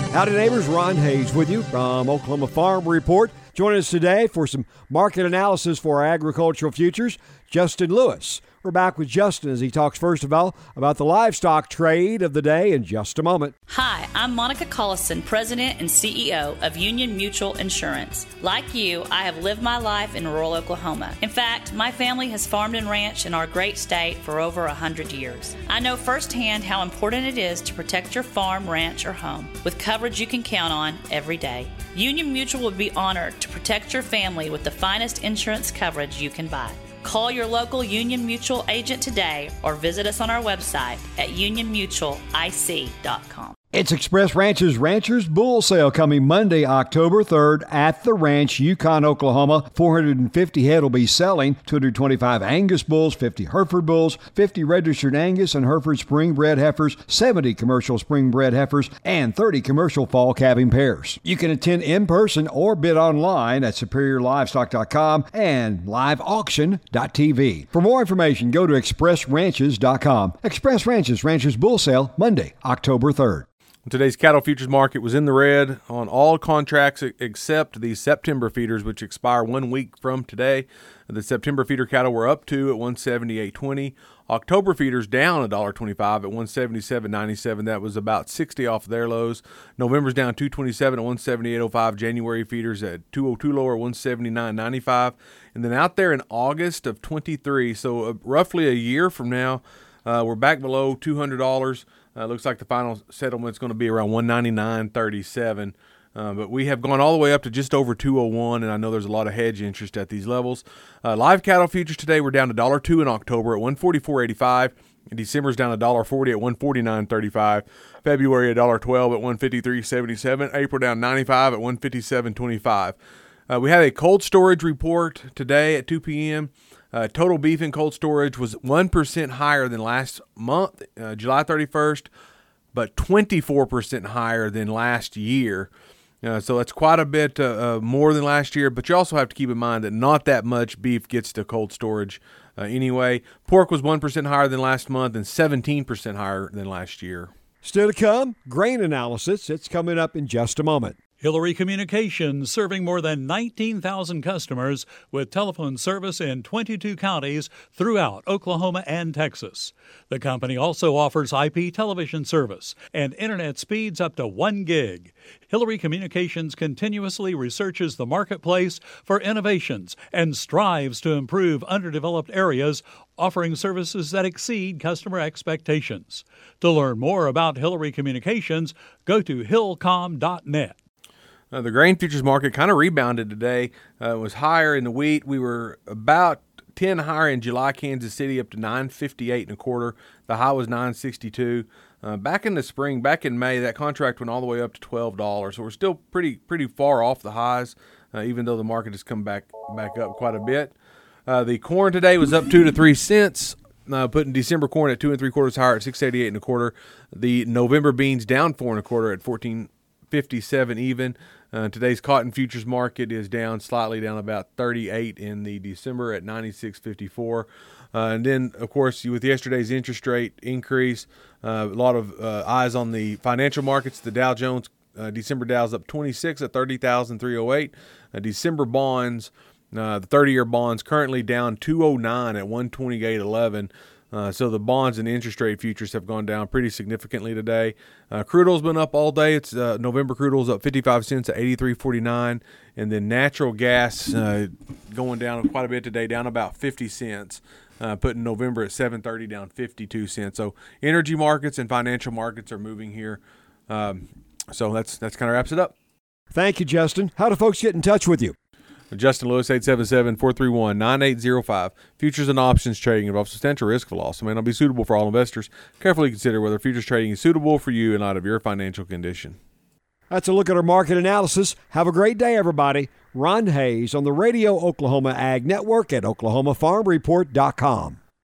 Howdy neighbors, Ron Hayes with you from Oklahoma Farm Report. Joining us today for some market analysis for our agricultural futures, Justin Lewis. We're back with Justin as he talks first of all about the livestock trade of the day in just a moment. Hi, I'm Monica Collison, President and CEO of Union Mutual Insurance. Like you, I have lived my life in rural Oklahoma. In fact, my family has farmed and ranched in our great state for over 100 years. I know firsthand how important it is to protect your farm, ranch, or home with coverage you can count on every day. Union Mutual would be honored to protect your family with the finest insurance coverage you can buy. Call your local Union Mutual agent today or visit us on our website at unionmutualic.com. It's Express Ranches Ranchers Bull Sale coming Monday, October 3rd at the ranch, Yukon, Oklahoma. 450 head will be selling, 225 Angus bulls, 50 Hereford bulls, 50 registered Angus and Hereford spring-bred heifers, 70 commercial spring-bred heifers, and 30 commercial fall calving pairs. You can attend in person or bid online at superiorlivestock.com and liveauction.tv. For more information, go to expressranches.com. Express Ranches Ranchers Bull Sale, Monday, October 3rd. Today's cattle futures market was in the red on all contracts except the September feeders, which expire 1 week from today. The September feeder cattle were up 2 at 178.20. October feeders down $1.25 at 177.97. That was about 60 off their lows. November's down 227 at 178.05. January feeders at 202 lower at 179.95. And then out there in August of 23, so roughly a year from now, we're back below $200. Looks like the final settlement is going to be around $199.37. But we have gone all the way up to just over $201, and I know there's a lot of hedge interest at these levels. Live cattle futures today were down $1.02 in October at 144.85. December's down $1.40 at 149.35. February $1.12 at 153.77. April down 95 at 157.25. We had a cold storage report today at 2 p.m. Total beef in cold storage was 1% higher than last month, July 31st, but 24% higher than last year. So that's quite a bit more than last year, but you also have to keep in mind that not that much beef gets to cold storage anyway. Pork was 1% higher than last month and 17% higher than last year. Still to come, grain analysis. It's coming up in just a moment. Hillary Communications, serving more than 19,000 customers with telephone service in 22 counties throughout Oklahoma and Texas. The company also offers IP television service and internet speeds up to 1 gig. Hillary Communications continuously researches the marketplace for innovations and strives to improve underdeveloped areas, offering services that exceed customer expectations. To learn more about Hillary Communications, go to hillcom.net. The grain futures market kind of rebounded today. It was higher in the wheat. We were about 10 higher in July, Kansas City, up to 958 and a quarter. The high was 962. Back in the spring, back in May, that contract went all the way up to $12. So we're still pretty far off the highs, even though the market has come back up quite a bit. The corn today was up 2 to 3 cents. Putting December corn at 2 3/4 higher at 688 and a quarter. The November beans down 4 1/4 at 14.57 even. Today's cotton futures market is down slightly, down about 38 in the December at 96.54. And then, of course, with yesterday's interest rate increase, a lot of eyes on the financial markets. The Dow Jones, December Dow's up 26 at 30,308. December bonds, the 30-year bonds currently down 209 at 128.11. So the bonds and interest rate futures have gone down pretty significantly today. Crude oil's been up all day. It's November crude oil's up 55 cents at 83.49, and then natural gas going down quite a bit today, down about 50 cents, putting November at 7.30 down 52 cents. So energy markets and financial markets are moving here. So that's kind of wraps it up. Thank you, Justin. How do folks get in touch with you? Justin Lewis, 877-431-9805. Futures and options trading involves substantial risk of loss and may not be suitable for all investors. Carefully consider whether futures trading is suitable for you in light of your financial condition. That's a look at our market analysis. Have a great day, everybody. Ron Hayes on the Radio Oklahoma Ag Network at oklahomafarmreport.com.